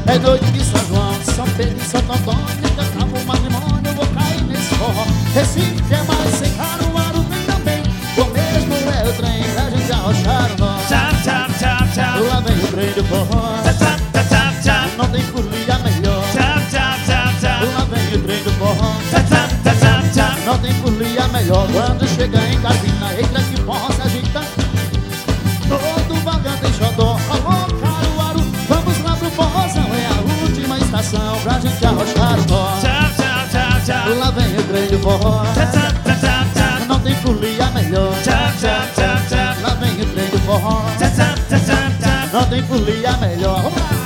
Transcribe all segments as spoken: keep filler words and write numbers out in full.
É noite de São João, São Pedro e Santo Antônio, cantava o matrimônio, eu vou cair nesse forró. Recife é mais sem caro, o Aru tem também. O mesmo é o trem pra gente arrochar o nó. Tchau, tchau, tchau, tchau. Lá vem o trem do forró. Tchau, tchau, tchau, tchau. Não tem folia melhor. Tchau, tchau, tchau, tchau. Lá vem o trem do forró. Tchau, tchau, tchau, tchau, tchau. Não tem folia melhor. Quando chega em Carpina, eita que forró se agita. Todo vagão tem xodó. Alô, Caruaru, vamos lá pro forrozão. É a última estação pra gente arrochar o nó. Tchau, tchau, tchau, tchau. Lá vem o trem do forró. Tchau, tchau, tchau, tchau, tchau. Não tem folia melhor. Tchau, tchau, tchau, tchau. Lá vem o trem do forró. Tchau, tchau, tchau, tchau, tchau. Não tem folia melhor. Vamos lá.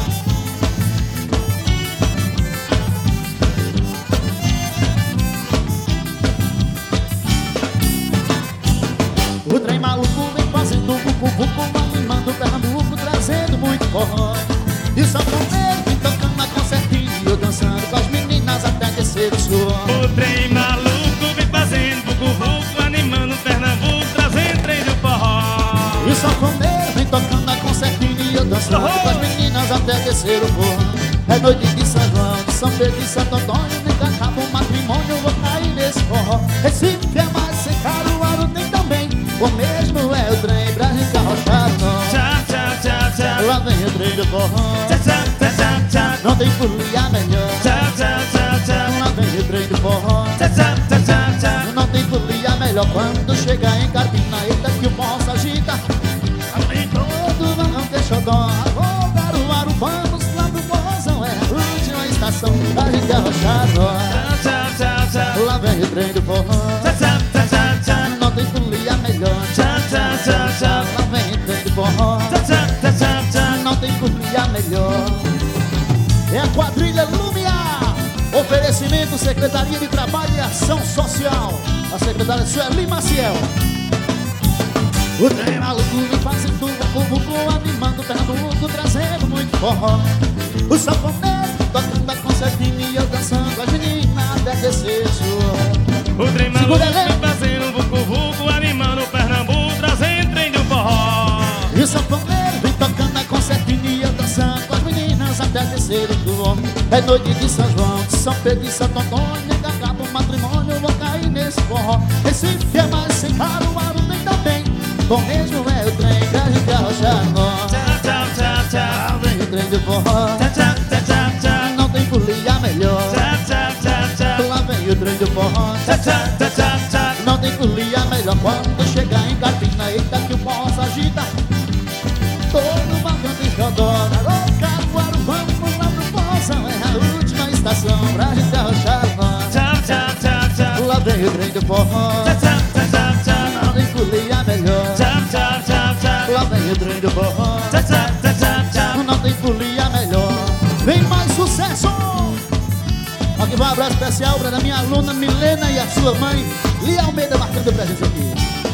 O trem maluco vem fazendo vucu-vucu, animando Pernambuco, trazendo muito forró. E o sanfoneiro vem tocando a concertinho e eu dançando com as meninas até descer o suor. O trem maluco vem fazendo vucu-vucu, animando Pernambuco, trazendo trem do forró. E o sanfoneiro vem tocando a concertinho e eu dançando com as meninas até descer o forró. É noite de São João, de São Pedro e Santo Antônio, vem cantar um matrimônio, eu vou cair nesse forró. Recife é mais sem caro, o Aru tem também. O mesmo é o trem pra gente arrochar o nó. Tchau, tchau, tchau, tchau. Lá vem o trem do forró. Tchau, tchau, tchau, tchau, tchau. Não tem folia melhor. Tchau, tchau, tchau, tchau. Lá vem o trem do forró. Tchau, tchau, tchau, tchau, tchau. Não tem folia melhor. Quando chega em Carpina, eita que o pó se agita. Além todo vagão tem xodó. Alô, Caruaru, vamos lá pro forrozão. É a última estação pra gente arrochar o nó. Tchau, tchau, tchau. Lá vem o trem do forró. Tchau, tchau, tchau, tchau, tchau. Não tem folia melhor. Tchau, tchau, tchau, tchau. Lá vem o trem do forró. Tchau, tchau, tchau, tchau, tchau. Não tem folia melhor. É a quadrilha Lumiar. Oferecimento Secretaria de Trabalho e Ação Social. A secretária Sueli Maciel. O trem maluco vem fazendo vucu-vucu, animando Pernambuco, trazendo muito forró. O sanfoneiro tocando a concertina e eu dançando com as meninas até descer o suor. O trem maluco vem fazendo vucu-vucu, animando Pernambuco, trazendo trem do forró. E o sanfoneiro vem tocando a concertina e eu dançando com as meninas até descer o suor. É noite de São João, de São Pedro e Santo Antônio, que acaba o matrimônio, eu vou cair nesse forró. Recife é mais sem caro, o Aru tem também. Bom mesmo é o trem pra gente arrochar o nó. Tchau, tchau, tchau, tchau. Lá vem o trem do forró. Tchau, tchau, tchau, tchau, tchau. Não tem folia melhor. Tchau, tchau, tchau, tchau. Lá vem o trem do forró. Tchau, tchau, tchau, tchau, tchau. Não tem folia melhor. Quando chegar em Carpina, eita que o pó se agita. Todo vagão tem xodó. Alô, Caruaru, vamos lá pro forrozão. É a última estação pra gente arrochar o nó. Tchau, tchau, tchau, tchau. Lá vem o trem do forró. Tchau, tchau, tchau, tchau, tchau. Não tem folia melhor. Tchau, tchau, tchau, tchau. Lá vem o trem do forró. Tchau, tchau, tchau, tchau, tchau. Não tem folia melhor. Vem mais sucesso. Aqui vai um abraço especial para a minha aluna Milena e a sua mãe Lia Almeida marcando presente aqui.